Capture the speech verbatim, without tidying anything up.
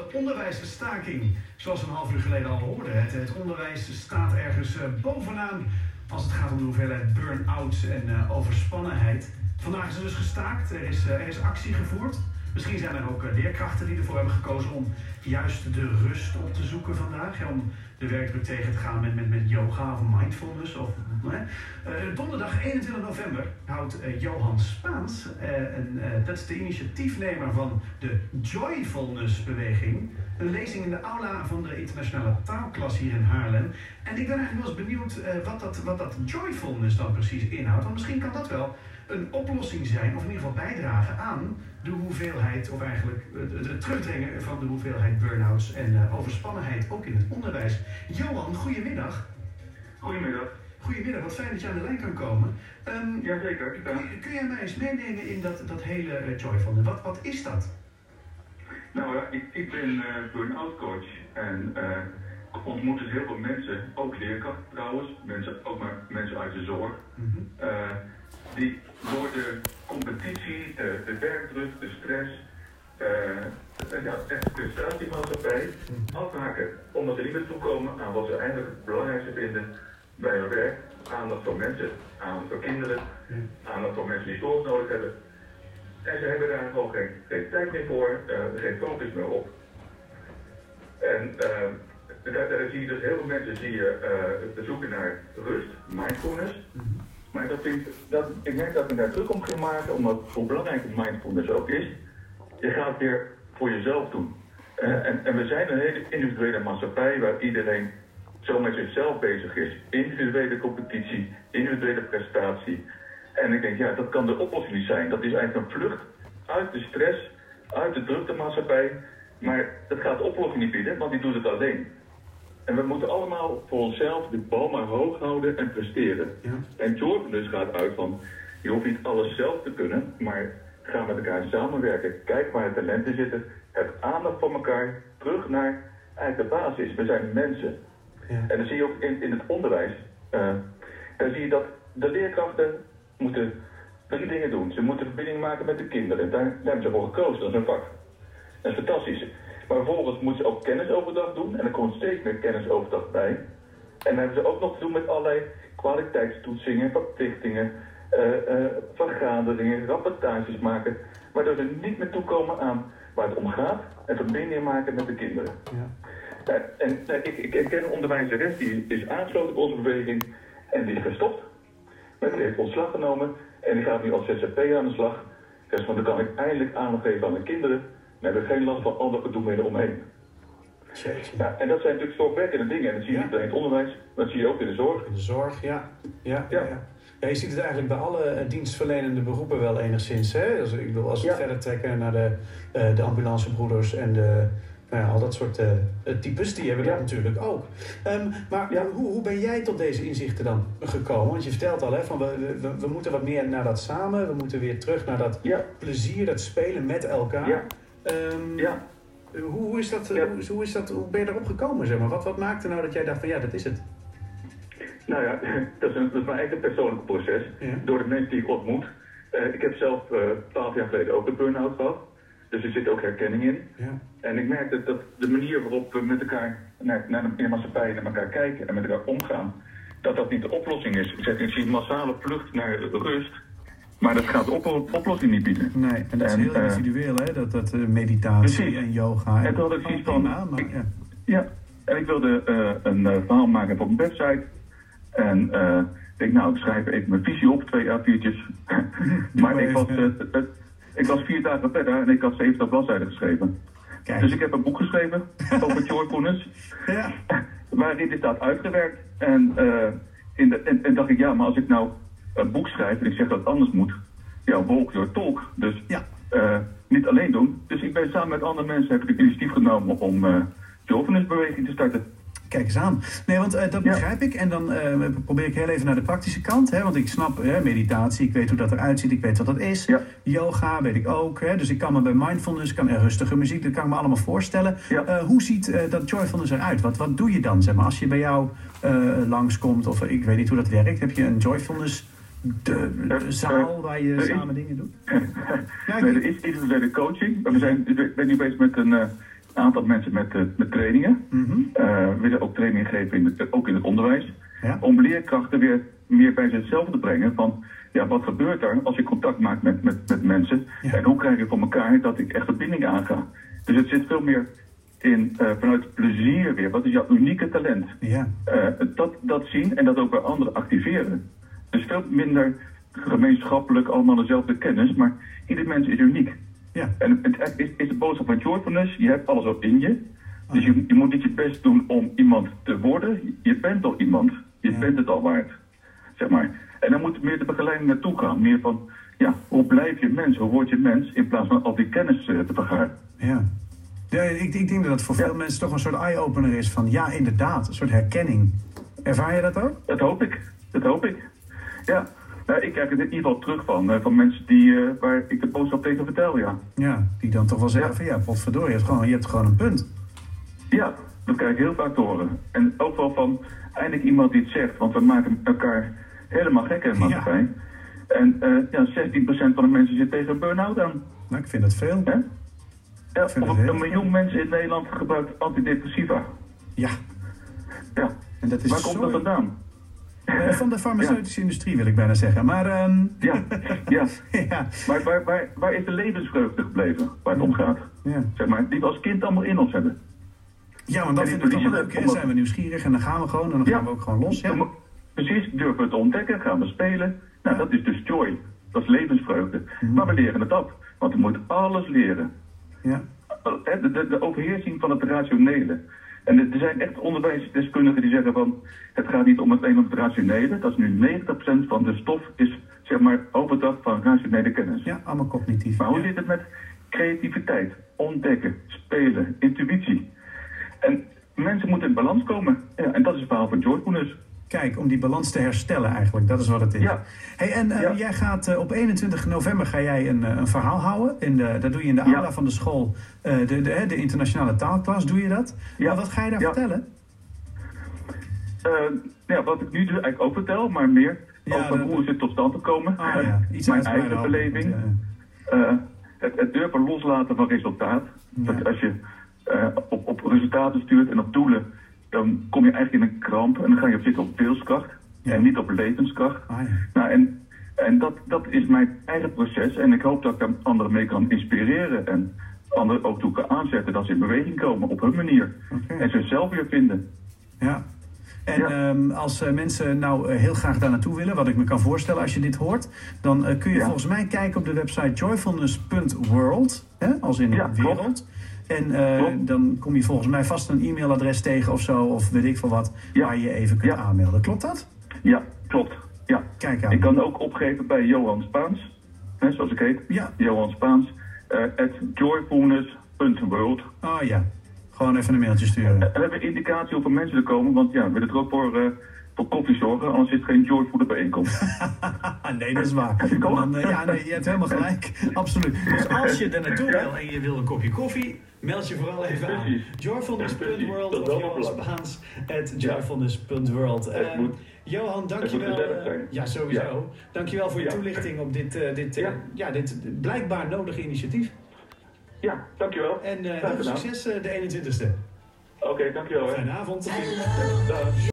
onderwijsstaking. Zoals we een half uur geleden al hoorden. Het, het onderwijs staat ergens uh, bovenaan als het gaat om de hoeveelheid burn-outs en uh, overspannenheid. Vandaag is er dus gestaakt, er is, uh, er is actie gevoerd. Misschien zijn er ook uh, leerkrachten die ervoor hebben gekozen om juist de rust op te zoeken vandaag. Ja, om de werkdruk tegen te gaan met, met, met yoga of mindfulness. Of, uh, donderdag eenentwintig november houdt uh, Johan Spaans, uh, en, uh, dat is de initiatiefnemer van de Joyfulness-beweging, een lezing in de aula van de internationale taalklas hier in Haarlem. En ik ben eigenlijk wel eens benieuwd uh, wat, dat, wat dat Joyfulness dan precies inhoudt. Want misschien kan dat wel een oplossing zijn, of in ieder geval bijdragen aan de hoeveelheid, of eigenlijk het, het terugdringen van de hoeveelheid burn-outs en uh, overspannenheid, ook in het onderwijs. Johan, goedemiddag. Goedemiddag. Goedemiddag, wat fijn dat je aan de lijn kan komen. Um, Jazeker. Ja. Kun, kun jij mij eens meenemen in dat, dat hele uh, Joyfulness? Wat, wat is dat? Nou ja, ik, ik ben uh, burn-out coach en uh, ik ontmoet dus heel veel mensen, ook leerkrachten trouwens, mensen, ook maar mensen uit de zorg, mm-hmm. uh, die door de competitie, de, de werkdruk, de stress, uh, ja, echt de prestatiemaatschappij afhaken, omdat ze niet meer toekomen aan wat ze eigenlijk het belangrijkste vinden bij hun werk. Aandacht voor mensen, aandacht voor kinderen, aandacht voor mensen die zorg nodig hebben. En ze hebben daar gewoon geen, geen tijd meer voor, uh, geen focus meer op. En uh, daar, daar zie je dus heel veel mensen zie je, uh, zoeken naar rust, mindfulness. Maar dat vind, dat, ik merk dat ik daar druk om ga maken, omdat hoe belangrijk mindfulness ook is, je gaat weer voor jezelf doen. Uh, en, en we zijn een hele individuele maatschappij waar iedereen zo met zichzelf bezig is. Individuele competitie, individuele prestatie. En ik denk, ja, dat kan de oplossing niet zijn. Dat is eigenlijk een vlucht uit de stress, uit de druktemaatschapppij. Maar dat gaat de oplossing niet bieden, want die doet het alleen. En we moeten allemaal voor onszelf de bal maar hoog houden en presteren. Ja. En Joyfulness gaat uit van, je hoeft niet alles zelf te kunnen, maar ga met elkaar samenwerken. Kijk waar de talenten zitten. Heb aandacht voor elkaar. Terug naar eigenlijk de basis. We zijn mensen. Ja. En dan zie je ook in, in het onderwijs, uh, dan zie je dat de leerkrachten moeten drie dingen doen. Ze moeten verbinding maken met de kinderen. Daar, daar hebben ze voor gekozen, dat is een vak. Dat is fantastisch. Maar vervolgens moeten ze ook kennisoverdracht doen. En er komt steeds meer kennisoverdracht bij. En dan hebben ze ook nog te doen met allerlei kwaliteitstoetsingen, verplichtingen, uh, uh, vergaderingen, rapportages maken. Waardoor ze niet meer toekomen aan waar het om gaat. En verbinding maken met de kinderen. Ja. Uh, en uh, ik, ik, ik ken een onderwijzeres die is aangesloten bij onze beweging. En die is gestopt. Maar die heeft ontslag genomen. En die gaat nu als Z Z P aan de slag. Dus van, dan kan ik eindelijk aandacht geven aan de kinderen. Dan heb ik geen last van andere gedoemelen omheen. Ja, en dat zijn natuurlijk zorgwekkende dingen. En dat zie je ja. niet alleen in het onderwijs, maar dat zie je ook in de zorg. In de zorg, ja. Ja, ja. ja. ja je ziet het eigenlijk bij alle dienstverlenende beroepen wel enigszins. Hè? Dus, ik bedoel, als we ja. verder trekken naar de, uh, de ambulancebroeders en de, nou ja, al dat soort uh, types, die hebben ja. dat natuurlijk ook. Um, maar ja. hoe, hoe ben jij tot deze inzichten dan gekomen? Want je vertelt al, hè, van we, we, we moeten wat meer naar dat samen. We moeten weer terug naar dat ja. plezier, dat spelen met elkaar. Ja. Um, ja. Hoe, hoe, is dat, ja. hoe, hoe is dat, hoe ben je daarop gekomen, zeg maar? Wat, wat maakte nou dat jij dacht van ja, dat is het? Nou ja, dat is, een, dat is mijn eigen persoonlijke proces. Ja. Door de mensen die ik ontmoet. Uh, ik heb zelf twaalf uh, jaar geleden ook een burn-out gehad. Dus er zit ook herkenning in. Ja. En ik merk dat, dat de manier waarop we met elkaar naar, naar de, in de maatschappij naar elkaar kijken en met elkaar omgaan, dat dat niet de oplossing is. Ik zeg, ik zie een massale vlucht naar rust. Maar dat gaat de op- oplossing niet bieden. Nee, en dat en, is heel individueel, uh, hè? Dat, dat uh, meditatie precies. en yoga. En, en toen had ik zoiets van, maar, ik, ja. ja, en ik wilde uh, een uh, verhaal maken op mijn website. En uh, ik denk, nou, ik schrijf even mijn visie op, twee A viertjes. maar ik was, uh, uh, ik was vier dagen verder en ik had zeventig bladzijden geschreven. Kijk. Dus ik heb een boek geschreven over Joyfulness. Ja. Waarin dit staat uitgewerkt. En, uh, in de, en, en dacht ik, ja, maar als ik nou een boek schrijf en ik zeg dat het anders moet, ja, walk your talk. Dus ja. uh, niet alleen doen. Dus ik ben samen met andere mensen, heb ik het initiatief genomen om uh, Joyfulness-beweging te starten. Kijk eens aan. Nee, want uh, dat ja. begrijp ik. En dan uh, probeer ik heel even naar de praktische kant. Hè? Want ik snap hè, meditatie, ik weet hoe dat eruit ziet, ik weet wat dat is. Ja. Yoga weet ik ook. Hè? Dus ik kan me bij mindfulness, kan er rustige muziek, dat kan ik me allemaal voorstellen. Ja. Uh, hoe ziet uh, dat Joyfulness eruit? Wat, wat doe je dan, zeg maar, als je bij jou uh, langskomt? Of uh, ik weet niet hoe dat werkt. Heb je een Joyfulness de, de zaal waar je samen dingen doet? Ja, nee, er is individuele coaching. We zijn, ik ben nu bezig met een, uh, aantal mensen met, uh, met trainingen. Mm-hmm. Uh, we willen ook trainingen geven, in het, ook in het onderwijs. Ja. Om leerkrachten weer meer bij zichzelf te brengen. Van, ja, wat gebeurt er als je contact maakt met, met, met mensen? Ja. En hoe krijg je voor elkaar dat ik echt verbinding aanga? Dus het zit veel meer in, uh, vanuit plezier weer. Wat is jouw unieke talent? Ja. Uh, dat, dat zien en dat ook bij anderen activeren. Dus veel minder gemeenschappelijk, allemaal dezelfde kennis, maar ieder mens is uniek. Ja. En het is, is de boodschap van Joyfulness, je hebt alles al in je. Dus je, je moet niet je best doen om iemand te worden. Je bent al iemand. Je Ja. bent het al waard. Zeg maar. En dan moet meer de begeleiding naartoe gaan. Meer van, ja, hoe blijf je mens? Hoe word je mens? In plaats van al die kennis uh, te vergaren. Ja. Ja, ik, ik denk dat het voor Ja. veel mensen toch een soort eye-opener is van ja, inderdaad, een soort herkenning. Ervaar je dat ook? Dat hoop ik. Dat hoop ik. Ja. Nou, ik krijg het in ieder geval terug van, uh, van mensen die, uh, waar ik de boodschap tegen vertel, ja. Ja, die dan toch wel zeggen Ja. van ja, potverdorie, je hebt gewoon, je hebt gewoon een punt. Ja, dat krijg ik heel vaak te horen. En ook wel van eindelijk iemand die het zegt, want we maken elkaar helemaal gek in de maatschappij. Ja. En uh, ja, zestien procent van de mensen zit tegen een burn-out aan. Nou, ik vind het veel. Hè? Ja, vind of het een heel miljoen mensen in Nederland gebruikt antidepressiva. Ja. Ja. En dat is Waar komt zo... dat vandaan? Uh, van de farmaceutische ja. industrie wil ik bijna zeggen, maar... Um... Ja, ja. ja. Maar waar, waar, waar is de levensvreugde gebleven, waar het om gaat? Ja. Zeg maar, die we als kind allemaal in ons hebben. Ja, want dan En vinden we het allemaal leuk, hè? omdat... Zijn we nieuwsgierig en dan gaan we gewoon en dan ja. gaan we ook gewoon los. Ja. Precies, durven we het ontdekken, gaan we spelen. Nou, ja. dat is dus joy. Dat is levensvreugde. Mm-hmm. Maar we leren het af, want we moeten alles leren. Ja. De, de, de overheersing van het rationele. En er zijn echt onderwijsdeskundigen die zeggen van, het gaat niet om het een om het rationele. Dat is nu negentig procent van de stof is, zeg maar, overdracht van rationele kennis. Ja, allemaal cognitief. Maar hoe ja. zit het met creativiteit, ontdekken, spelen, intuïtie? En mensen moeten in balans komen. Ja, en dat is het verhaal van Joyfulness. Kijk, om die balans te herstellen eigenlijk, dat is wat het is. Ja. Hey, en uh, ja. jij gaat uh, op eenentwintig november ga jij een, uh, een verhaal houden. In de, dat doe je in de aula ja. van de school, uh, de, de, de internationale taalklas, doe je dat? Ja. Maar wat ga je daar ja. vertellen? Uh, ja, wat ik nu dus eigenlijk ook vertel, maar meer ja, over hoe is het tot stand te komen. Ah, ja. Iets Mijn eigen beleving. Ja. Uh, het, het durven loslaten van resultaat. Ja. Dat als je uh, op, op resultaten stuurt en op doelen, dan kom je eigenlijk in een kramp en dan ga je zitten op wilskracht ja. en niet op levenskracht. Ah, ja. Nou, en en dat, dat is mijn eigen proces en ik hoop dat ik daar anderen mee kan inspireren en anderen ook toe kan aanzetten dat ze in beweging komen op hun manier okay. en zichzelf weer vinden. Ja. En ja. um, als uh, mensen nou uh, heel graag daar naartoe willen, wat ik me kan voorstellen als je dit hoort, dan uh, kun je ja. volgens mij kijken op de website joyfulness punt world, hè, als in ja, wereld. Klopt. En uh, dan kom je volgens mij vast een e-mailadres tegen of zo, of weet ik veel wat, ja. waar je even kunt ja. aanmelden. Klopt dat? Ja, klopt. Ja. Kijk aan. Ik kan ook opgeven bij Johan Spaans, hè, zoals ik heet. Ja. Johan Spaans, uh, at joyfulness punt world. Oh ja, gewoon even een mailtje sturen. En we hebben indicatie hoeveel mensen er komen, want ja, we willen er ook voor, uh, voor koffie zorgen, anders is het geen joyful bijeenkomst. Nee, dat is waar. Dan, uh, ja, nee, je hebt helemaal gelijk. Absoluut. Dus als je er naartoe wil en je wil een kopje koffie, meld je vooral even aan. joyfulness punt world of Johan Spaans at joyfulness punt world. Uh, Johan, dankjewel. Uh, ja, sowieso. Ja. Dankjewel voor je ja. toelichting op dit, uh, dit, uh, ja. Ja, dit blijkbaar nodige initiatief. Ja, dankjewel. En uh, heel veel succes uh, de eenentwintigste. Oké, okay, dankjewel. Fijne avond. Ja,